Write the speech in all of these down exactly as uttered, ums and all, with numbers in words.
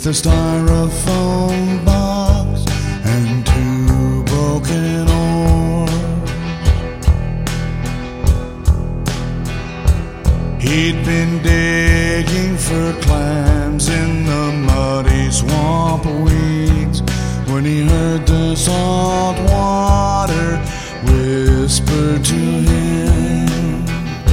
with a styrofoam box and two broken oars. He'd been digging for clams in the muddy swamp weeds when he heard the salt water whisper to him,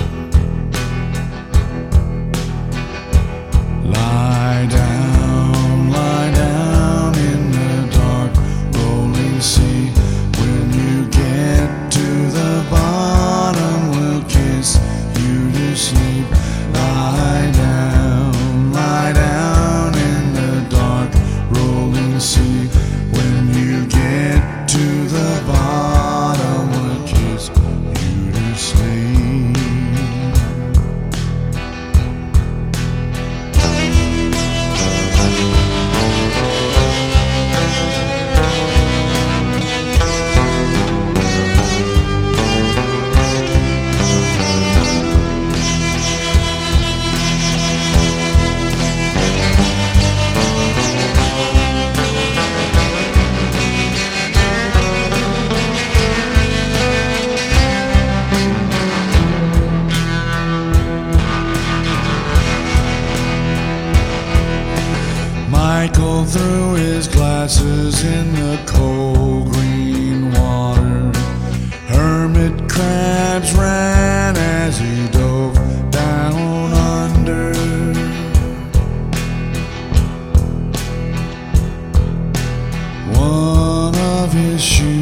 lie down, lie down in the dark rolling sea. When you get to the bottom, we'll kiss you to sleep. Lie down, lie down in the dark rolling sea. When you get to the bottom, we'll kiss you to sleep. Michael threw his glasses in the cold green water. Hermit crabs ran as he dove down under. One of his shoes